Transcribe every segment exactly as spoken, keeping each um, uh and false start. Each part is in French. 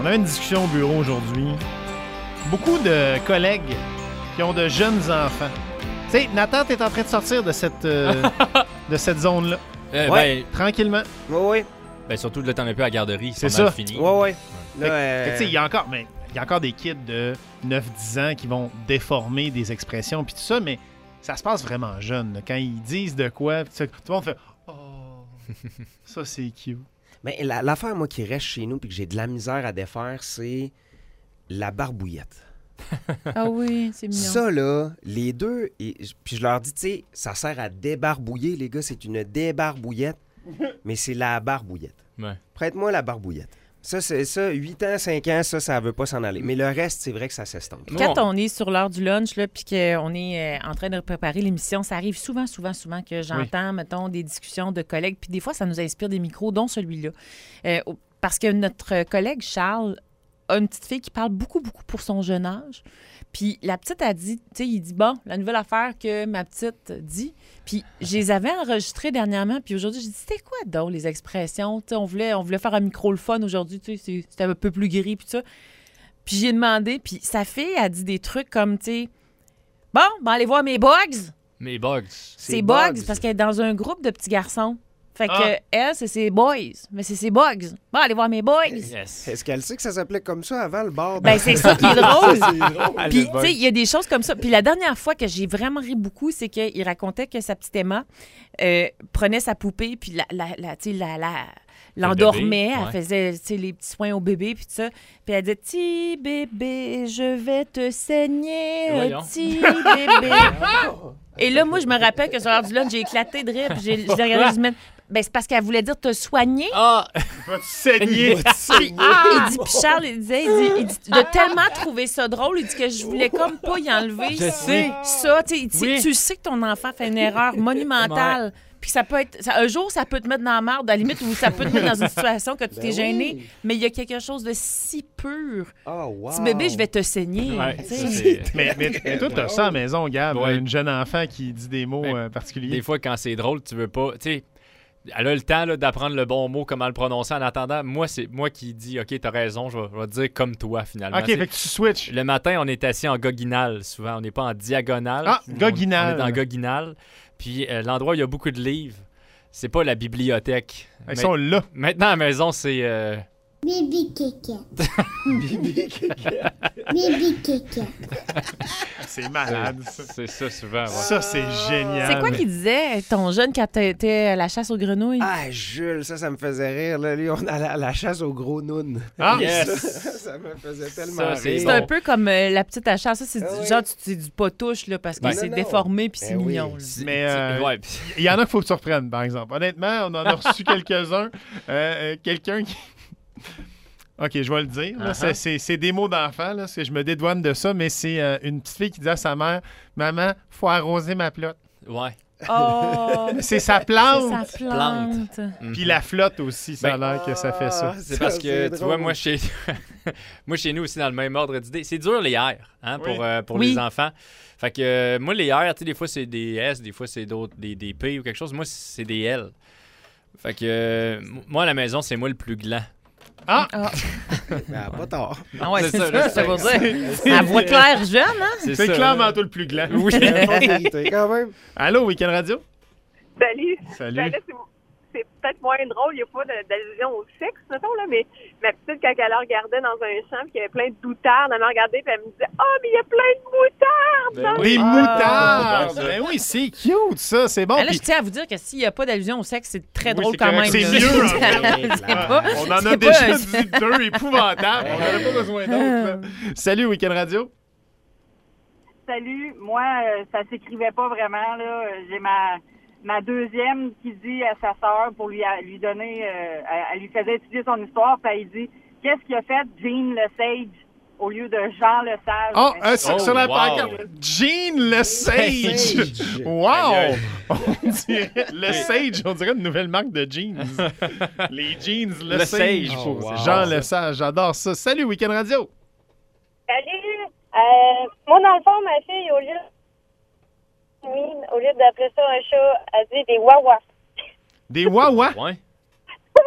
On avait une discussion au bureau aujourd'hui. Beaucoup de collègues qui ont de jeunes enfants. Tu sais, Nathan, t'es en train de sortir de cette, euh, de cette zone-là. Euh, Ouais. ben, Tranquillement. Oui, oui. ben, surtout, là, t'en as plus à la garderie. C'est pas mal ça. fini. Oui, oui. Fait que, fait que, tu sais, il y a encore, mais il y a encore des kids de neuf dix ans qui vont déformer des expressions puis tout ça, mais ça se passe vraiment jeune. Là. Quand ils disent de quoi, tout le monde fait « Oh, ça c'est cute ». Mais la- l'affaire, moi, qui reste chez nous puis que j'ai de la misère à défaire, c'est la barbouillette. Ah oui, c'est mignon. Ça, là, les deux, et, puis je leur dis, tu sais, ça sert à débarbouiller, les gars, c'est une débarbouillette, mais c'est la barbouillette. Ouais. Prête-moi la barbouillette. Ça, c'est ça, huit ans, cinq ans, ça, ça veut pas s'en aller. Mais le reste, c'est vrai que ça s'estompe. Quand on est sur l'heure du lunch, là, puis qu'on est euh, en train de préparer l'émission, ça arrive souvent, souvent, souvent que j'entends, mettons, des discussions de collègues. Puis des fois, ça nous inspire des micros, dont celui-là. Euh, parce que notre collègue Charles a une petite fille qui parle beaucoup, beaucoup pour son jeune âge. Puis la petite a dit, tu sais, il dit, bon, la nouvelle affaire que ma petite dit. Puis je les avais enregistrées dernièrement. Puis aujourd'hui, j'ai dit, c'était quoi donc les expressions? Tu sais, on voulait, on voulait faire un micro le fun aujourd'hui, tu sais, c'est- c'était un peu plus gris, puis tout ça. Puis j'ai demandé, puis sa fille a dit des trucs comme, tu sais, bon, ben allez voir mes bugs. Mes bugs. C'est bugs, parce qu'elle est dans un groupe de petits garçons. Fait que Ah. elle, c'est ses boys, mais c'est ses bugs. Bon, allez voir mes boys. Yes. Est-ce qu'elle sait que ça s'appelait comme ça avant le bar? Ben, c'est ça qui est drôle. Ah, Puis, le tu bug. sais, il y a des choses comme ça. Puis la dernière fois que j'ai vraiment ri beaucoup, c'est qu'il racontait que sa petite Emma euh, prenait sa poupée, puis la, la, la, tu sais, la, la, l'endormait. bébé, Elle ouais. faisait, tu sais, les petits soins au bébé, puis tout ça. Puis elle disait, petit bébé, je vais te saigner, Voyons. petit bébé. Et là, moi, je me rappelle que sur l'heure du lunch, j'ai éclaté de rire, puis j'ai, j'ai regardé, je dis, ben, c'est parce qu'elle voulait dire te soigner. Ah! Va te saigner. Puis, il dit, puis Charles, il disait, il dit, il dit, il a tellement trouvé ça drôle, il dit que je voulais comme pas y enlever. Je sais. Ça, tu sais, il dit, Oui. tu sais que ton enfant fait une erreur monumentale. Puis ça peut être, ça- un jour, ça peut te mettre dans la merde, à la limite, ou ça peut te mettre dans une situation que tu t'es Ben gêné, oui. mais il y a quelque chose de si pur. Oh, wow. Petit bébé, je vais te saigner. Ouais, tu sais. ça, c'est- mais, mais, mais toi, t'as ça à la maison, Gab. Ouais. Une jeune enfant qui dit des mots Ben, euh, particuliers. Des fois, quand c'est drôle, tu veux pas. Tu sais, elle a le temps là, d'apprendre le bon mot, comment le prononcer. En attendant, moi, c'est moi qui dis, OK, t'as raison, je vais, je vais te dire comme toi, finalement. OK, Tu sais, fait que tu switches. le matin, on est assis en goguinal, souvent. On n'est pas en diagonale. Ah, On- goguinal. On est en goguinal. Puis euh, l'endroit où il y a beaucoup de livres, c'est pas la bibliothèque. Ils Mais- sont là. Maintenant, à la maison, c'est... euh, Bibi Kékette. Bibi Kékette. C'est malade, ça. c'est ça, souvent. ouais. Ça, c'est génial. C'est quoi qu'il disait, ton jeune, quand t'étais à la chasse aux grenouilles? Ah, Jules, ça, ça me faisait rire. Là, lui, on allait à la chasse au gros noun. Ah, Yes! Ça, ça me faisait tellement Ça, c'est rire. C'est bon. un peu comme euh, la petite à chasse. Ça, c'est Ah du, oui. genre, tu- c'est du potouche, là, parce que Ben c'est non, non. déformé puis c'est Ben oui. mignon. là. C'est- Mais, euh, ouais, puis- il y en a qu'il faut que tu reprennes, par exemple. Honnêtement, on en a reçu quelques-uns. Euh, euh, quelqu'un qui... OK, je vais le dire. là. Uh-huh. C'est- c'est, c'est des mots d'enfant, là, c'est- je me dédouane de ça, mais c'est euh, une petite fille qui dit à sa mère, « Maman, faut arroser ma flotte. ouais. Oh, » C'est sa c'est plante. sa plante. Puis la flotte aussi, ça a Ben, l'air que ça fait ça. Ah, C'est parce que, tu drôle. vois, moi chez... moi, chez nous aussi, dans le même ordre d'idée, c'est dur les R hein, Oui. pour, euh, pour Oui. les enfants. Fait que, euh, moi, les R, tu sais, des fois, c'est des S, des fois, c'est d'autres, des, des P ou quelque chose. Moi, c'est des L. Fait que, euh, m- moi, à la maison, c'est moi le plus gland. Ah! Ben, pas tard. Ah ouais, C'est c'est ça, ça, là, ça veut c'est- dire. À voix claire jeune, hein? C'est ça, clairement là. toi le plus gland. Oui. Responsabilité, quand même. Allô, Week-end Radio? Salut. Salut. Ben là, c'est, c'est peut-être moins drôle, il n'y a pas de- d'allusion au sexe, mettons, là, mais ma petite, quand elle la regardait dans un champ, puis il y avait plein de doutards, elle me regardait, puis elle me disait « Ah, mais il y a plein de moutardes! Ben dans oui. Des le- moutards! bon, ça. Ben oui, c'est cute, ça. C'est bon. Ah, là, Puis- je tiens à vous dire que s'il n'y a pas d'allusion au sexe, c'est très Oui, drôle c'est quand correct. même. C'est là. mieux, en fait. C'est pas- on en a c'est déjà pas un- dit deux épouvantables. On n'aurait pas besoin d'autres. là. Salut, Week-end Radio. Salut, moi, euh, ça s'écrivait pas vraiment, là. Euh, J'ai ma ma deuxième qui dit à sa sœur pour lui à- lui donner, euh, elle, elle lui faisait étudier son histoire, puis elle dit « Qu'est-ce qu'il a fait Jean le Sage au lieu de Jean le Sage? » Oh, euh, sur, Oh, sur la wow. pancarte. Jean le Sage. Sage. Wow! Aïe, On dirait, le Sage, on dirait une nouvelle marque de jeans. Les jeans, le, Le Sage. Sage. pour Oh, wow. Jean le Sage, j'adore ça. Salut, Week-end Radio. Salut! Euh, moi, dans le fond, ma fille, au lieu, oui, au lieu d'appeler ça un chat, elle dit des wawas. Des wawa. Ouais.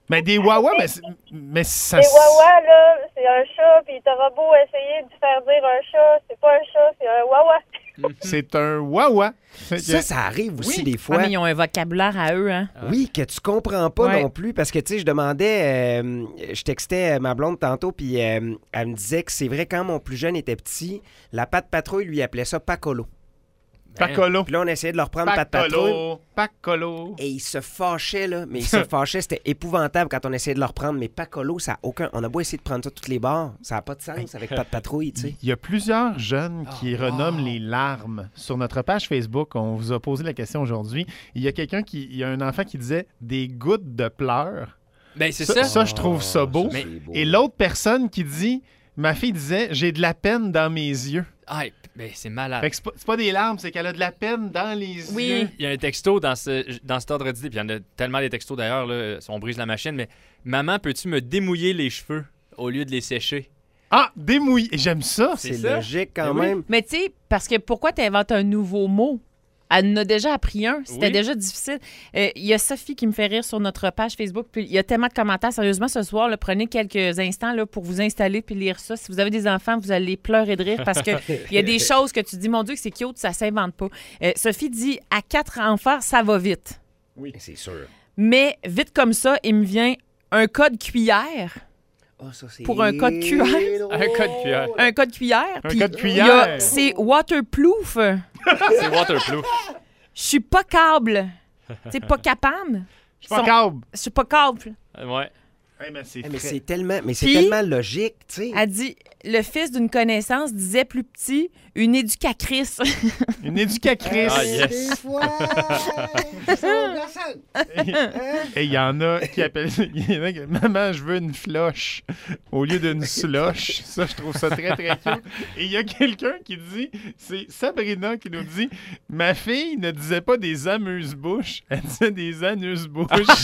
Mais des wawas, mais, c'est- mais ça... Les wawas, là, c'est un chat, puis t'auras beau essayer de faire dire un chat, c'est pas un chat, c'est un wawa. C'est un wawa. Ça, ça arrive aussi Oui. des Ouais, fois. mais ils ont un vocabulaire à eux, hein? Oui, que tu comprends pas Ouais. non plus. Parce que, tu sais, je demandais, euh, je textais ma blonde tantôt, puis euh, elle me disait que c'est vrai, quand mon plus jeune était petit, la patte patrouille lui appelait ça Pacolo. Pacolo. Puis là, on essayait de leur prendre patte patrouille. Pacolo. Pacolo. Et ils se fâchaient, là. Mais ils se fâchaient. C'était épouvantable quand on essayait de leur prendre. Mais Pacolo, ça a aucun. On a beau essayer de prendre ça toutes les barres. Ça n'a pas de sens avec patte patrouille, tu sais. Il y a plusieurs jeunes qui Oh, renomment wow. les larmes. Sur notre page Facebook, on vous a posé la question aujourd'hui. Il y a quelqu'un qui... Il y a un enfant qui disait des gouttes de pleurs. Ben, c'est Ça, ça. ça, je trouve ça beau. c'est beau. Et l'autre personne qui dit... Ma fille disait, j'ai de la peine dans mes yeux. Ah, ben, c'est malade. Fait que c'est pas, c'est pas des larmes, c'est qu'elle a de la peine dans les Oui. yeux. Il y a un texto dans, ce, dans cet ordre d'idée, puis il y en a tellement des textos d'ailleurs, là, on brise la machine, mais maman, peux-tu me démouiller les cheveux au lieu de les sécher? Ah, démouillé. J'aime ça. C'est ça. logique quand Ben oui. même. Mais tu sais, parce que pourquoi tu inventes un nouveau mot? Elle en a déjà appris un. C'était Oui. déjà difficile. Euh, Il y a Sophie qui me fait rire sur notre page Facebook. Puis il y a tellement de commentaires. Sérieusement, ce soir, là, prenez quelques instants là, pour vous installer puis lire ça. Si vous avez des enfants, vous allez pleurer de rire parce qu'il y a des choses que tu dis, mon Dieu, que c'est cute, ça s'invente pas. Euh, Sophie dit, à quatre enfants, ça va vite. C'est sûr. Mais vite comme ça, il me vient un code cuillère. Oh, ça, c'est Pour un code cuillère. Un code cuillère. Un code cuillère. Un puis code il y a- cuillère. C'est waterproof. C'est waterproof. Je suis pas câble. Tu sais, pas capable. Je suis pas Son- câble. Je suis pas câble. Ouais. Hey, mais c'est Eh, mais très- c'est tellement, mais c'est Puis- tellement logique, tu sais. Elle dit, le fils d'une connaissance disait plus petit, une éducatrice. une éducatrice. Ah, yes. Des fois, Et il y en a qui appellent... il y en a qui- Maman, je veux une floche au lieu d'une slush. Ça, je trouve ça très, très cute. Et il y a quelqu'un qui dit... C'est Sabrina qui nous dit... Ma fille ne disait pas des amuse-bouches. Elle disait des anus-bouches.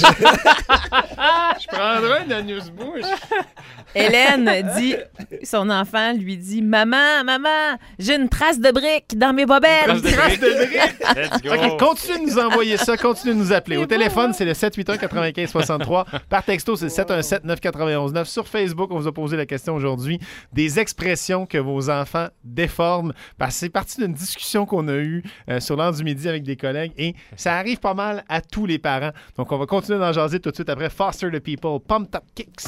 Je prendrais un anus-bouche. Hélène dit, son enfant lui dit, maman, maman, j'ai une trace de brique dans mes bobettes. Trace de Trace de briques. Let's go. OK, continuez de nous envoyer ça, continuez de nous appeler. Au téléphone, c'est le sept huit un quatre-vingt-quinze soixante-trois. Par texto, c'est le sept un sept neuf neuf un neuf. Sur Facebook, on vous a posé la question aujourd'hui des expressions que vos enfants déforment. Parce que c'est parti d'une discussion qu'on a eue euh, sur l'heure du midi avec des collègues et ça arrive pas mal à tous les parents. Donc, on va continuer d'en jaser tout de suite après Foster the People, Pump Top Kicks.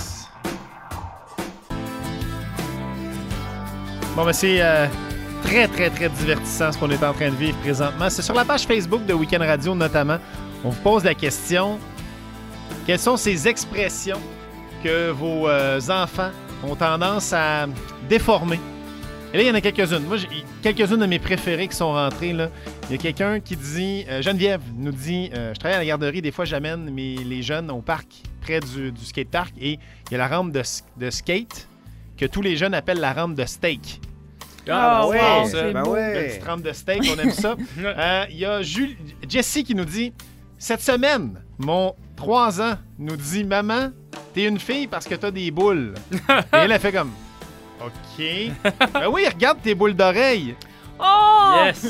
Bon, ben c'est euh, très, très, très divertissant ce qu'on est en train de vivre présentement. C'est sur la page Facebook de Week-end Radio notamment. On vous pose la question, quelles sont ces expressions que vos euh, enfants ont tendance à déformer? Et là, il y en a quelques-unes. Moi, j'ai quelques-unes de mes préférées qui sont rentrées. Là. Il y a quelqu'un qui dit, euh, Geneviève nous dit, euh, je travaille à la garderie, des fois j'amène mes, les jeunes au parc, près du, du skatepark, et il y a la rampe de, de skate que tous les jeunes appellent la rampe de steak. Ah, Oh, ben, wow, c'est c'est ben beau. Une ouais. petite rampe de steak, on aime ça. Euh, Il y a Jules, Jessie qui nous dit, cette semaine, mon trois ans nous dit, maman, t'es une fille parce que t'as des boules. Et elle a fait comme, OK. Ben oui, regarde tes boules d'oreilles. Oh! Yes.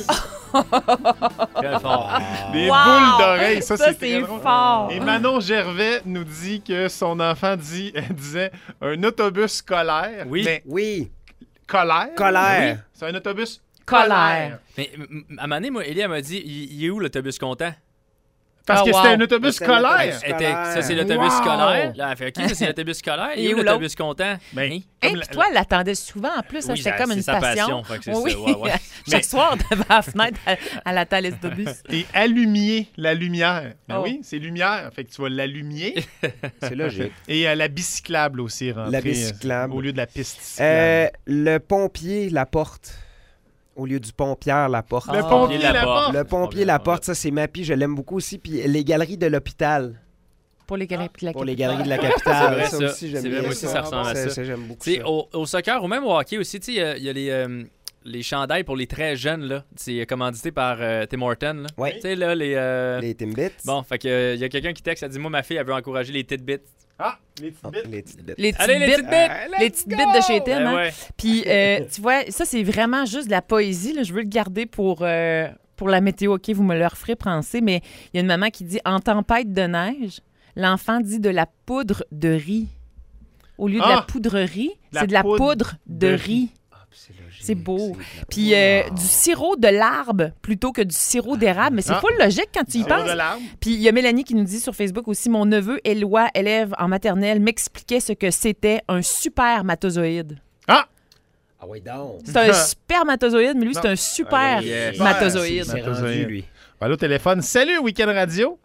Très fort. Des Wow! boules d'oreilles, ça, Ça, c'est c'est très drôle. fort. Et Manon Gervais nous dit que son enfant dit, disait un autobus scolaire. Oui. Mais Oui, colère. Colère. Oui, c'est un autobus Colère. colère. Mais m- m- à un moment donné, moi, Élie, elle m'a dit, il il est où l'autobus content? Parce Ah, que wow. c'était un autobus C'était un scolaire. autobus Elle était- Scolaire. ça, c'est l'autobus Wow. scolaire. Là, elle fait, OK, ça, c'est l'autobus scolaire. Il Et est où où l'autobus content? Ben, Hein? Hey, comme puis la- toi, elle l'attendait souvent en plus. hein, Oui, C'était ça- comme c'est une sa passion. passion, fait que c'est oui. ça, ouais, ouais. Chaque soir, devant la fenêtre, elle, elle attend l'autobus. Et allumier la lumière. Ben Oh. oui, c'est lumière. Fait que tu vas l'allumier. c'est logique. Et euh, la bicyclable aussi est rentrée. La bicyclable. euh, Au lieu de la piste cyclable. Euh, le pompier, la porte. Au lieu du pompière, la porte. Le Ah, pompier, la porte. Le pompier, la porte, ça, c'est Mappy, je l'aime beaucoup aussi. Puis les galeries de l'hôpital. Pour les galeries de la Pour les capitale. galeries de la C'est capitale. vrai, ça, ça. aussi, j'aime C'est bien vrai, moi aussi, ça ressemble à ça. j'aime beaucoup Tu sais, ça. au, au soccer ou même au hockey aussi, tu sais, il y a- il y, a les, euh, les chandails pour les très jeunes, là. C'est commandité par euh, Tim Hortons, là. Ouais. Tu sais, là, les... euh, Les Timbits. Bon, fait que, euh, il y a quelqu'un qui texte, elle dit, moi, ma fille, elle veut encourager les Tidbits. Ah, les petites Oh, bits. les Tidbits. Les petites Allez, les bites, petites bits! Euh, les let's petites bites de chez go! Tim. Ben hein. ouais. Puis, euh, tu vois, ça, c'est vraiment juste de la poésie. Là. Je veux le garder pour, euh, pour la météo. OK, vous me le referez penser. Mais il y a une maman qui dit « En tempête de neige, L'enfant dit de la poudre de riz. Au lieu de Ah! la poudrerie, La c'est de la poudre poudre de de riz. Ah, puis c'est logique, C'est beau. c'est de la- Puis euh, du sirop de l'arbre plutôt que du sirop d'érable. Mais c'est Ah. full logique quand tu y Sirop penses. de l'arbre. Puis il y a Mélanie qui nous dit sur Facebook aussi, mon neveu Éloi, élève en maternelle, m'expliquait ce que c'était un spermatozoïde. Ah! Ah ouais, donc. C'est un spermatozoïde, mais lui, c'est Non. un super yes. matozoïde. C'est rendu, Matozoïde. lui. Allô, téléphone. Salut, Week-end Radio.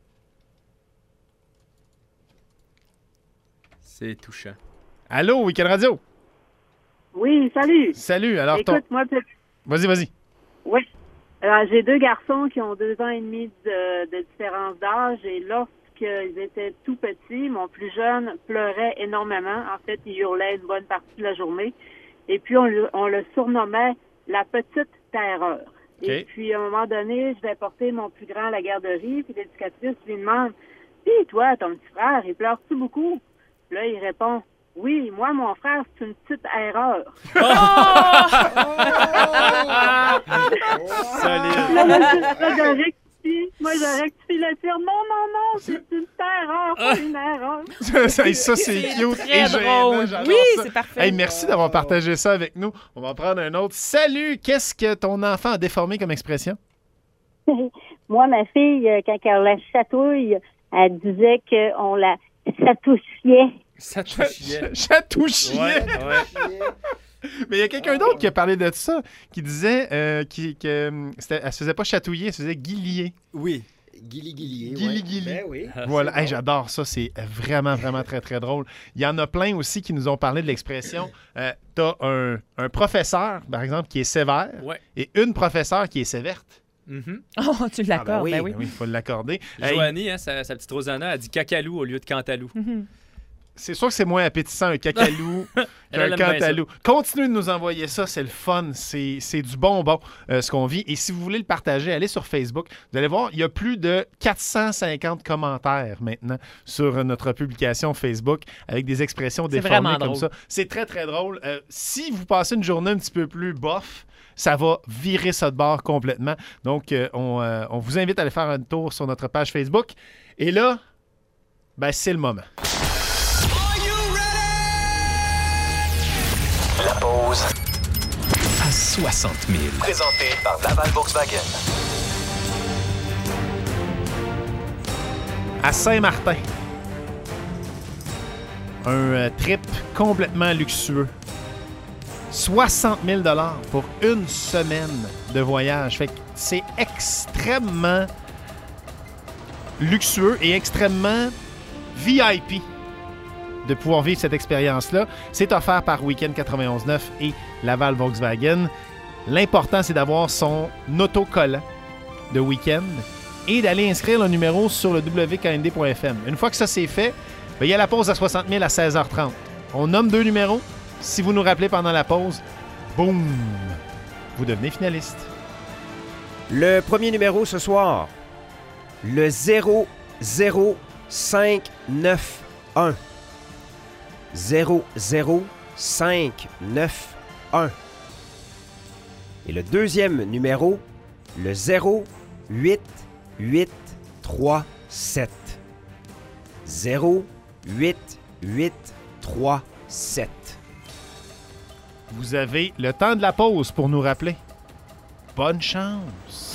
C'est touchant. Allô, Week-end Radio. Oui, salut. Salut. Alors, ton... Écoute, moi, peut- Vas-y, vas-y. oui. Alors, j'ai deux garçons qui ont deux ans et demi de, de différence d'âge et lorsqu'ils étaient tout petits, mon plus jeune pleurait énormément. En fait, il hurlait une bonne partie de la journée. Et puis, on, le- on le surnommait la petite terreur. Et OK. puis, à un moment donné, je vais porter mon plus grand à la garderie, puis l'éducatrice lui demande « Puis toi, ton petit frère, il pleure-tu beaucoup? » Là, il répond « Oui, moi, mon frère, c'est une petite erreur. » Solide. Là, moi, je- je rectifie. Moi, je rectifie le tir. Non, non, non, c'est une erreur, pas une erreur. ça, ça, c'est cute Très et gênant. drôle. J'adore Oui, ça. c'est parfait. Hey, merci d'avoir partagé ça avec nous. On va en prendre un autre. Salut, qu'est-ce que ton enfant a déformé comme expression? Moi, ma fille, euh, quand elle la chatouille, elle disait qu'on la chatouchiait. Ça touchait. Chatouchier. Ouais, ouais. Mais il y a quelqu'un d'autre qui a parlé de ça, qui disait euh, qui, que hum, c'était- elle se faisait pas chatouiller, elle se faisait guillier. Oui. Guili Guili. Guili ouais. Guili. Ben oui. Voilà, Hey, j'adore ça, c'est vraiment, vraiment très, très drôle. Il y en a plein aussi qui nous ont parlé de l'expression. Euh, T'as un, un professeur, par exemple, qui est sévère Ouais. et une professeure qui est sévère. Mhm. Oh, tu l'accordes, Ah ben oui. ben oui. Ben oui, il faut l'accorder. Hey, Joanie, hein, sa, sa petite Rosanna, a dit cacalou au lieu de cantalou. Mhm. c'est sûr que c'est moins appétissant un cacalou Elle qu'un aime bien cantalou. Continuez de nous envoyer ça, c'est le fun, c'est c'est du bonbon euh, ce qu'on vit. Et si vous voulez le partager, allez sur Facebook. Vous allez voir, il y a plus de quatre cent cinquante commentaires maintenant sur notre publication Facebook avec des expressions C'est déformées vraiment comme drôle. ça. C'est très, très drôle. Euh, si vous passez une journée un petit peu plus bof, ça va virer ça de bord complètement. Donc, euh, on, euh, on vous invite à aller faire un tour sur notre page Facebook. Et là, ben, c'est le moment. La pause à soixante mille. Présenté par Laval Volkswagen. À Saint-Martin, un euh, trip complètement luxueux. soixante mille dollars pour une semaine de voyage. Fait que c'est extrêmement luxueux et extrêmement V I P de pouvoir vivre cette expérience-là. C'est offert par Weekend quatre-vingt-onze neuf et Laval Volkswagen. L'important, c'est d'avoir son autocollant de Weekend et d'aller inscrire le numéro sur le w k n d point f m. Une fois que ça c'est fait, bien, il y a la pause à soixante mille à seize heures trente. On nomme deux numéros. Si vous nous rappelez pendant la pause, boum, vous devenez finaliste. Le premier numéro ce soir, le zéro zéro cinq neuf un. zéro zéro cinq neuf un. Et le deuxième numéro, le zéro huit huit trois sept. zéro huit huit trois sept. Vous avez le temps de la pause pour nous rappeler. Bonne chance!